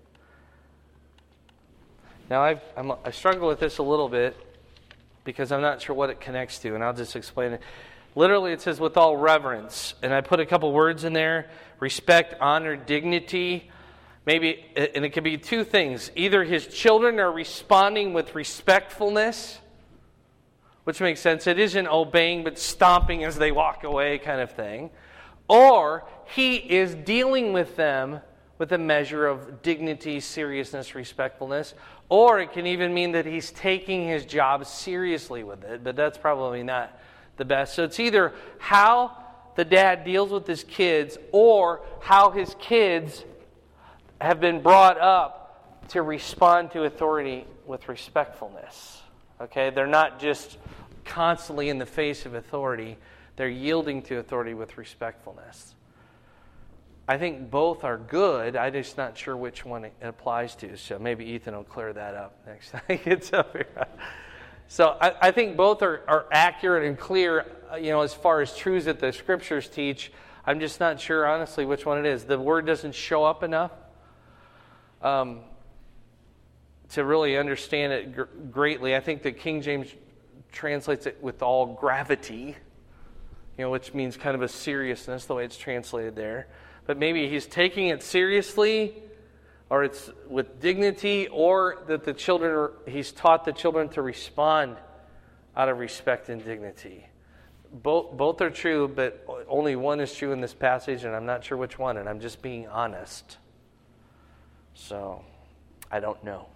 B: Now, I've, I'm, I struggle with this a little bit because I'm not sure what it connects to, and I'll just explain it. Literally, it says, with all reverence. And I put a couple words in there. Respect, honor, dignity. Maybe, and it could be two things. Either his children are responding with respectfulness, which makes sense. It isn't obeying but stomping as they walk away kind of thing. Or he is dealing with them with a measure of dignity, seriousness, respectfulness. Or it can even mean that he's taking his job seriously with it, but that's probably not the best. So it's either how the dad deals with his kids or how his kids have been brought up to respond to authority with respectfulness. Okay? They're not just constantly in the face of authority. They're yielding to authority with respectfulness. I think both are good. I'm just not sure which one it applies to. So maybe Ethan will clear that up next time he gets up here. So I, I think both are, are accurate and clear, you know, as far as truths that the Scriptures teach. I'm just not sure, honestly, which one it is. The word doesn't show up enough um, to really understand it gr- greatly. I think the King James translates it with all gravity, you know, which means kind of a seriousness, the way it's translated there. But maybe he's taking it seriously, or it's with dignity, or that the children are, he's taught the children to respond out of respect and dignity. Both both are true, but only one is true in this passage, and I'm not sure which one, and I'm just being honest. So, I don't know.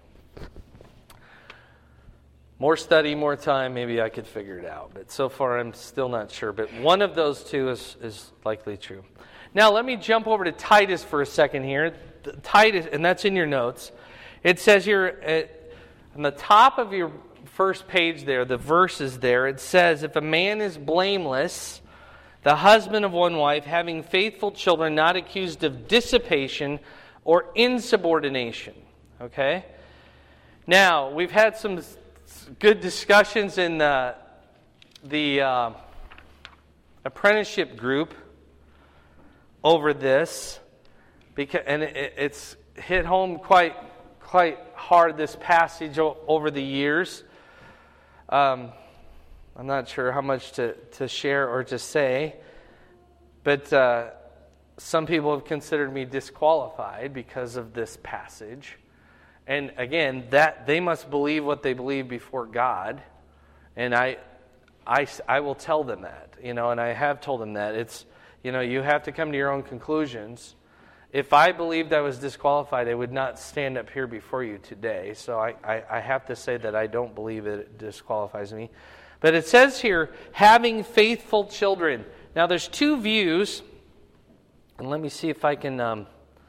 B: More study, more time, maybe I could figure it out. But so far, I'm still not sure. But one of those two is, is likely true. Now, let me jump over to Titus for a second here. Titus, and that's in your notes. It says here, at, on the top of your first page there, the verses there, it says, if a man is blameless, the husband of one wife, having faithful children, not accused of dissipation or insubordination. Okay? Now, we've had some good discussions in the, the uh, apprenticeship group over this, because and it, it's hit home quite quite hard, this passage o- over the years. Um, I'm not sure how much to, to share or to say, but uh, some people have considered me disqualified because of this passage. And again, that they must believe what they believe before God, and I, I, I will tell them that, you know, and I have told them that. It's, you know, you have to come to your own conclusions. If I believed I was disqualified, I would not stand up here before you today. So I, I, I have to say that I don't believe it disqualifies me. But it says here, having faithful children. Now there's two views, and let me see if I can um,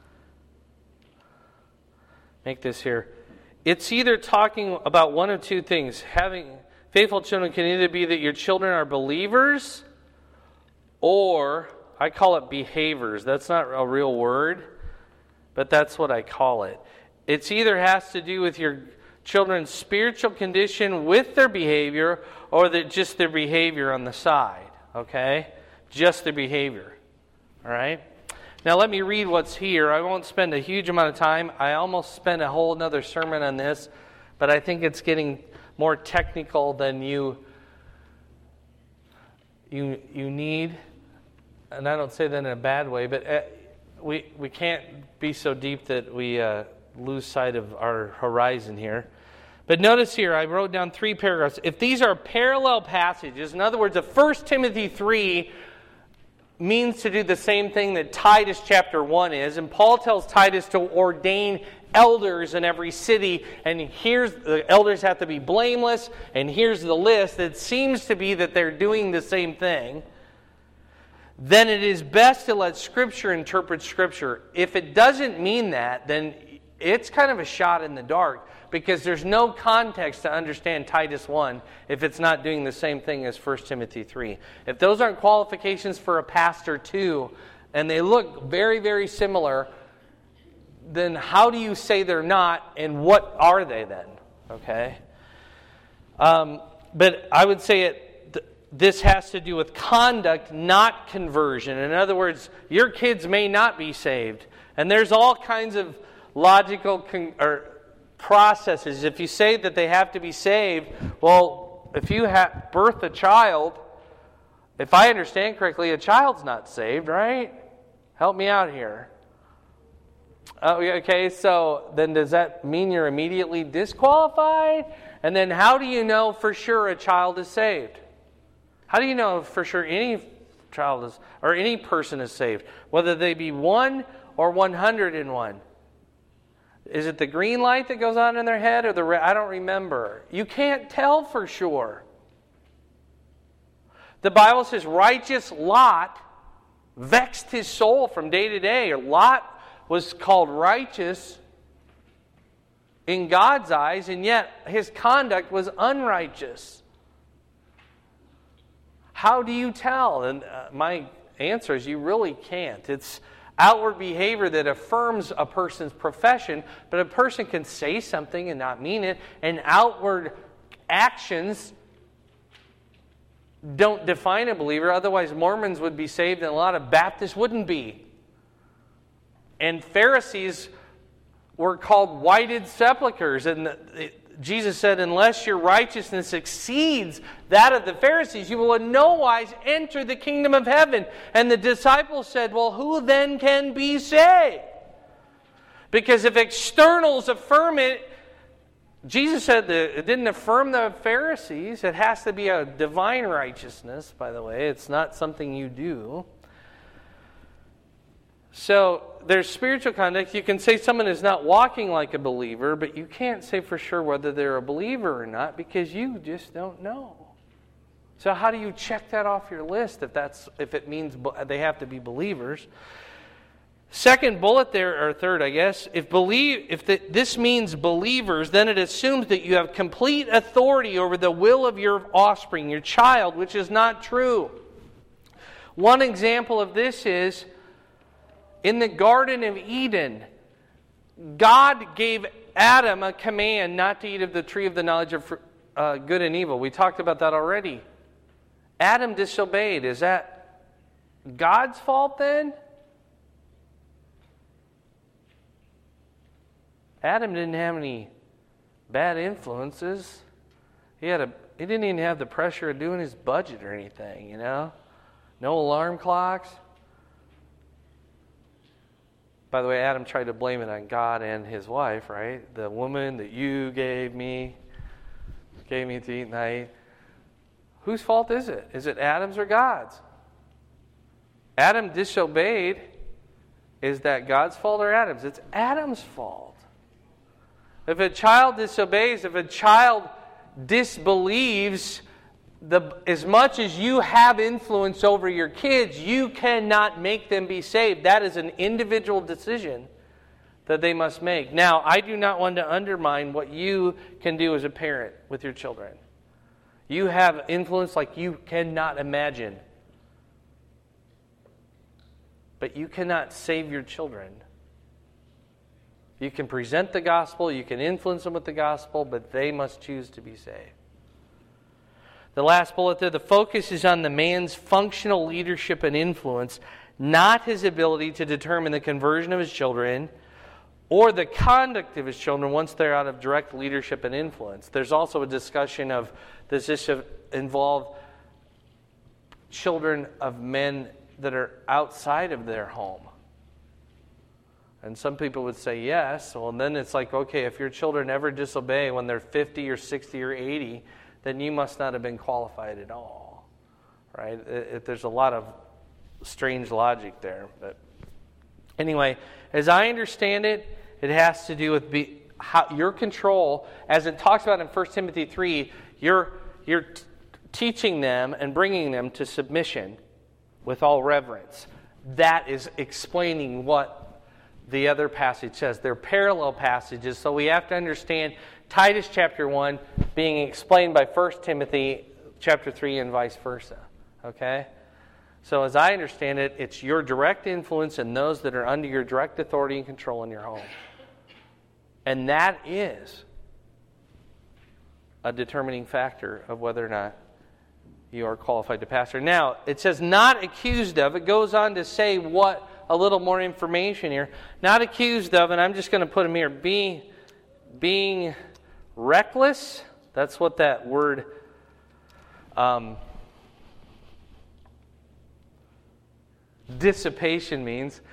B: make this here. It's either talking about one of two things. Having faithful children can either be that your children are believers, or I call it behaviors. That's not a real word, but that's what I call it. It's either has to do with your children's spiritual condition with their behavior, or that just their behavior on the side, okay? Just their behavior. All right? Now let me read what's here. I won't spend a huge amount of time. I almost spent a whole other sermon on this, but I think it's getting more technical than you you you need. And I don't say that in a bad way, but uh, we we can't be so deep that we uh, lose sight of our horizon here. But notice here, I wrote down three paragraphs. If these are parallel passages, in other words, if First Timothy three means to do the same thing that Titus chapter one is, and Paul tells Titus to ordain elders in every city, and here's the elders have to be blameless, and here's the list, it seems to be that they're doing the same thing, then it is best to let Scripture interpret Scripture. If it doesn't mean that, then it's kind of a shot in the dark, because there's no context to understand Titus one if it's not doing the same thing as First Timothy three. If those aren't qualifications for a pastor too, and they look very, very similar, then how do you say they're not, and what are they then? Okay? Um, but I would say it. Th- this has to do with conduct, not conversion. In other words, your kids may not be saved. And there's all kinds of logical con- or processes. If you say that they have to be saved, well, if you ha- birth a child, if I understand correctly, a child's not saved, right? Help me out here. Oh, okay, so then does that mean you're immediately disqualified? And then how do you know for sure a child is saved? How do you know for sure any child is, or any person is saved? Whether they be one or one hundred and one. Is it the green light that goes on in their head or the red? I don't remember. You can't tell for sure. The Bible says righteous Lot vexed his soul from day to day. Or Lot was called righteous in God's eyes, and yet his conduct was unrighteous. How do you tell? And uh, my answer is you really can't. It's outward behavior that affirms a person's profession, but a person can say something and not mean it, and outward actions don't define a believer. Otherwise, Mormons would be saved and a lot of Baptists wouldn't be. And Pharisees were called whited sepulchres, and it, Jesus said, unless your righteousness exceeds that of the Pharisees, you will in no wise enter the kingdom of heaven. And the disciples said, well, who then can be saved? Because if externals affirm it, Jesus said that it didn't affirm the Pharisees. It has to be a divine righteousness, by the way. It's not something you do. So there's spiritual conduct. You can say someone is not walking like a believer, but you can't say for sure whether they're a believer or not because you just don't know. So how do you check that off your list if that's if it means they have to be believers? Second bullet there, or third, I guess, if believe if the, this means believers, then it assumes that you have complete authority over the will of your offspring, your child, which is not true. One example of this is in the Garden of Eden, God gave Adam a command not to eat of the tree of the knowledge of uh, good and evil. We talked about that already. Adam disobeyed. Is that God's fault then? Adam didn't have any bad influences. He had a he didn't even have the pressure of doing his budget or anything, you know? No alarm clocks. By the way, Adam tried to blame it on God and his wife, right? The woman that you gave me, gave me to eat and I ate. Whose fault is it? Is it Adam's or God's? Adam disobeyed. Is that God's fault or Adam's? It's Adam's fault. If a child disobeys, if a child disbelieves, the, as much as you have influence over your kids, you cannot make them be saved. That is an individual decision that they must make. Now, I do not want to undermine what you can do as a parent with your children. You have influence like you cannot imagine. But you cannot save your children. You can present the gospel, you can influence them with the gospel, but they must choose to be saved. The last bullet there, the focus is on the man's functional leadership and influence, not his ability to determine the conversion of his children or the conduct of his children once they're out of direct leadership and influence. There's also a discussion of, does this involve children of men that are outside of their home? And some people would say yes. Well, then it's like, okay, if your children ever disobey when they're fifty or sixty or eighty, then you must not have been qualified at all, right? It, it, there's a lot of strange logic there. But anyway, as I understand it, it has to do with be, how, your control, as it talks about in First Timothy three, you're, you're t- teaching them and bringing them to submission with all reverence. That is explaining what the other passage says. They're parallel passages, so we have to understand Titus chapter one being explained by First Timothy chapter three and vice versa. Okay? So as I understand it, it's your direct influence and those that are under your direct authority and control in your home. And that is a determining factor of whether or not you are qualified to pastor. Now, it says not accused of. It goes on to say what, a little more information here. Not accused of, and I'm just going to put them here, being, being reckless. That's what that word um, dissipation means.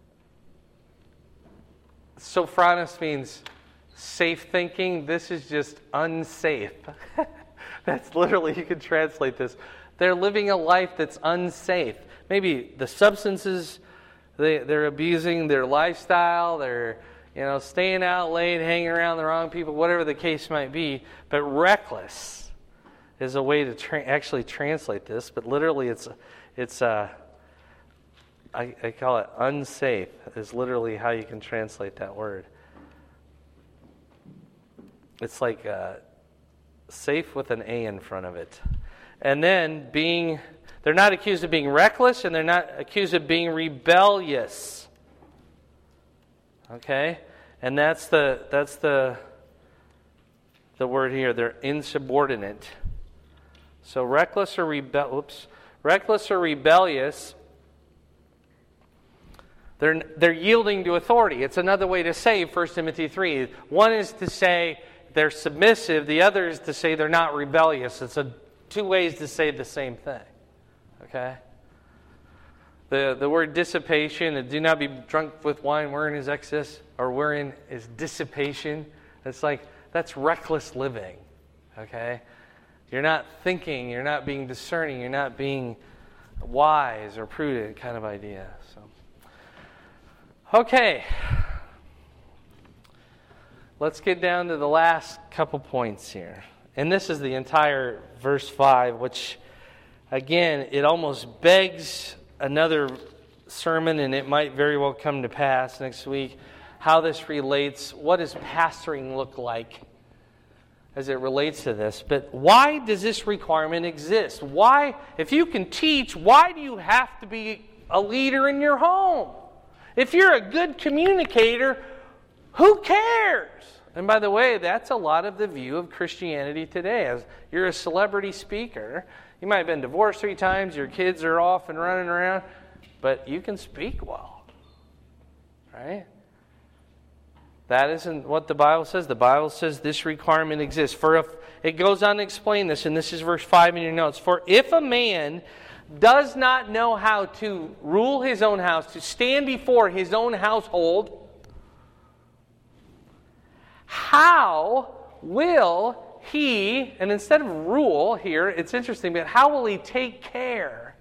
B: Sophronis means safe thinking. This is just unsafe. That's literally, you could translate this. They're living a life that's unsafe. Maybe the substances they, they're abusing, their lifestyle, they're you know staying out late, hanging around the wrong people, whatever the case might be. But reckless is a way to tra- actually translate this. But literally, it's it's uh, I, I call it unsafe. Is literally how you can translate that word. It's like uh, safe with an A in front of it. And then being, they're not accused of being reckless, and they're not accused of being rebellious. Okay? And that's the that's the the word here. They're insubordinate. So reckless or rebel oops. Reckless or rebellious, they're they're yielding to authority. It's another way to say First Timothy three. One is to say they're submissive, the other is to say they're not rebellious. It's a two ways to say the same thing. Okay? The the word dissipation, and do not be drunk with wine wherein is excess, or wherein is dissipation. It's like, that's reckless living. Okay? You're not thinking, you're not being discerning, you're not being wise or prudent kind of idea. So, okay. Let's get down to the last couple points here. And this is the entire verse five, which, again, it almost begs another sermon, and it might very well come to pass next week, how this relates. What does pastoring look like as it relates to this? But why does this requirement exist? Why, if you can teach, why do you have to be a leader in your home? If you're a good communicator, who cares? And by the way, that's a lot of the view of Christianity today. As you're a celebrity speaker, you might have been divorced three times, your kids are off and running around, but you can speak well. Right? That isn't what the Bible says. The Bible says this requirement exists. For if it goes on to explain this, and this is verse five in your notes. For if a man does not know how to rule his own house, to stand before his own household, how will he, and instead of rule here, it's interesting, but how will he take care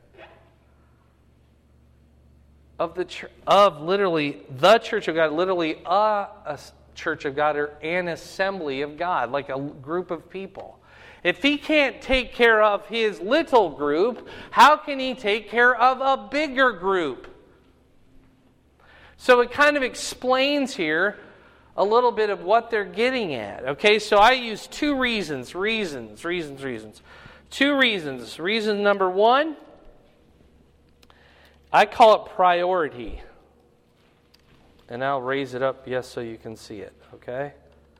B: of the ch- of literally the church of God, literally a, a church of God, or an assembly of God, like a group of people? If he can't take care of his little group, how can he take care of a bigger group? So it kind of explains here a little bit of what they're getting at. Okay, so I use two reasons, reasons, reasons, reasons. Two reasons. Reason number one, I call it priority. And I'll raise it up, yes, so you can see it. Okay?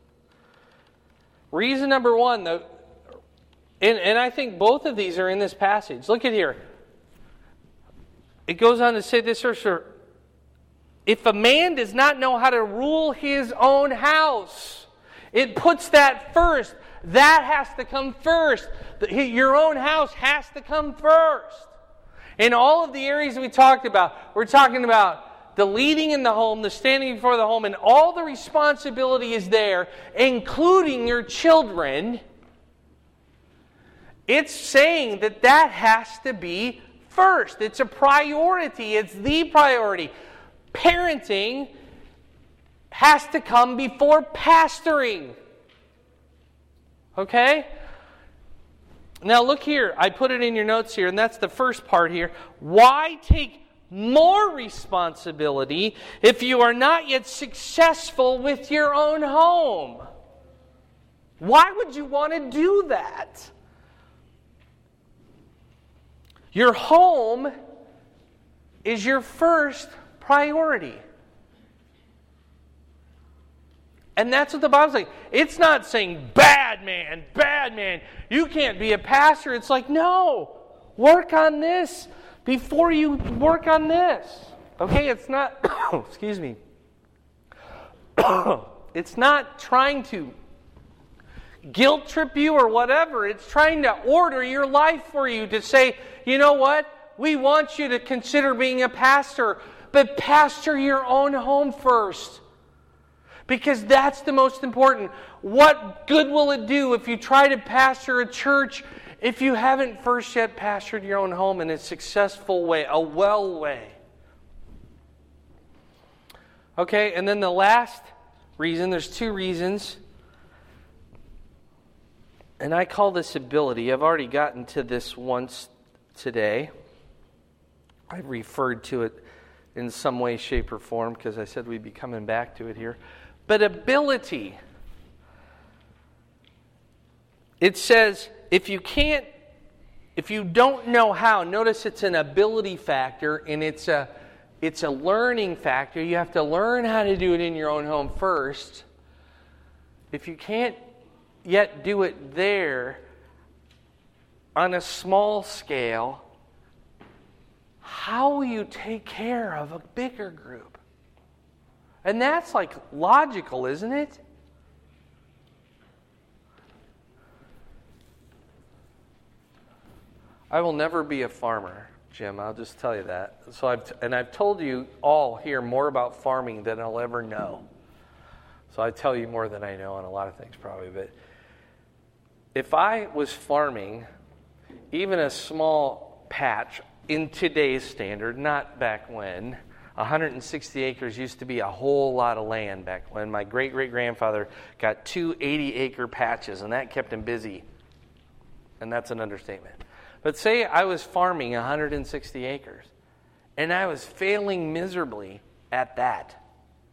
B: Reason number one, though, and, and I think both of these are in this passage. Look at here. it goes on to say this, sir. If a man does not know how to rule his own house, it puts that first. That has to come first. Your own house has to come first. In all of the areas we talked about, we're talking about the leading in the home, the standing before the home, and all the responsibility is there, including your children. It's saying that that has to be first. It's a priority. It's the priority. Parenting has to come before pastoring. Okay? Now look here. I put it in your notes here, and that's the first part here. Why take more responsibility if you are not yet successful with your own home? Why would you want to do that? Your home is your first priority. And that's what the Bible's like. It's not saying, bad man, bad man, you can't be a pastor. It's like, no, work on this before you work on this. Okay, it's not, excuse me. It's not trying to guilt trip you or whatever. It's trying to order your life for you to say, you know what? We want you to consider being a pastor, but pastor your own home first. Because that's the most important. What good will it do if you try to pastor a church if you haven't first yet pastored your own home in a successful way, a well way? Okay, and then the last reason, there's two reasons. And I call this ability. I've already gotten to this once today. I referred to it in some way, shape, or form because I said we'd be coming back to it here. But ability. It says if you can't, if you don't know how, notice it's an ability factor and it's a it's a learning factor. You have to learn how to do it in your own home first. If you can't yet do it there on a small scale, how will you take care of a bigger group? And that's like logical, isn't it? I will never be a farmer, Jim. I'll just tell you that. So I've and I've told you all here more about farming than I'll ever know. So I tell you more than I know on a lot of things probably. But if I was farming even a small patch in today's standard, not back when, one hundred sixty acres used to be a whole lot of land back when. My great-great-grandfather got two eighty-acre patches, and that kept him busy. And that's an understatement. But say I was farming one hundred sixty acres, and I was failing miserably at that.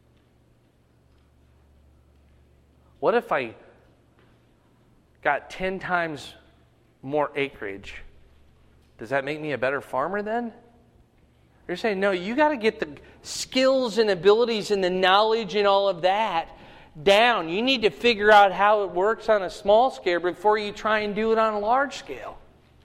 B: What if I got ten times more acreage? Does that make me a better farmer then? You're saying, no, you got to get the skills and abilities and the knowledge and all of that down. You need to figure out how it works on a small scale before you try and do it on a large scale.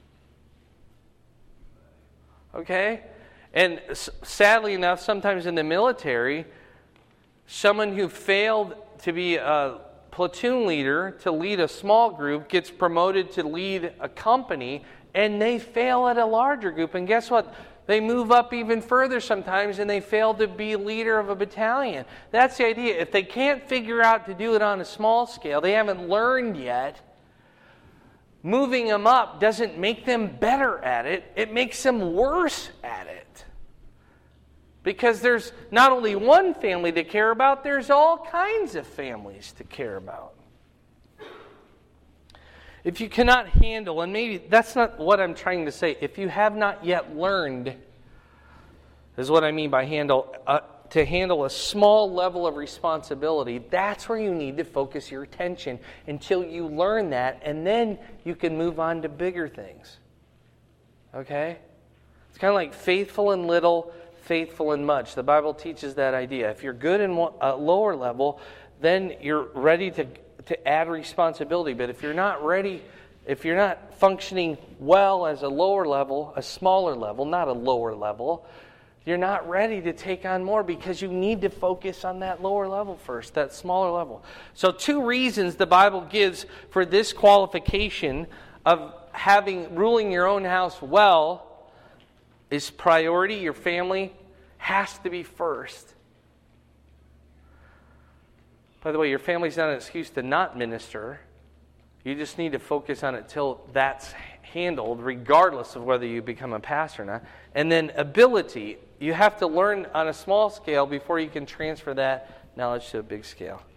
B: Okay? And sadly enough, sometimes in the military, someone who failed to be a platoon leader, to lead a small group, gets promoted to lead a company, and they fail at a larger group. And guess what? They move up even further sometimes and they fail to be leader of a battalion. That's the idea. If they can't figure out to do it on a small scale, they haven't learned yet, moving them up doesn't make them better at it. It makes them worse at it. Because there's not only one family to care about, there's all kinds of families to care about. If you cannot handle, and maybe that's not what I'm trying to say, if you have not yet learned, is what I mean by handle, uh, to handle a small level of responsibility, that's where you need to focus your attention until you learn that, and then you can move on to bigger things. Okay? It's kind of like faithful in little, faithful in much. The Bible teaches that idea. If you're good in a lower level, then you're ready to to add responsibility. But if you're not ready if you're not functioning well as a lower level, a smaller level, not a lower level, you're not ready to take on more because you need to focus on that lower level first, that smaller level. So two reasons the Bible gives for this qualification of having ruling your own house well is priority. Your family has to be first. By the way, your family's not an excuse to not minister. You just need to focus on it till that's handled, regardless of whether you become a pastor or not. And then ability. You have to learn on a small scale before you can transfer that knowledge to a big scale.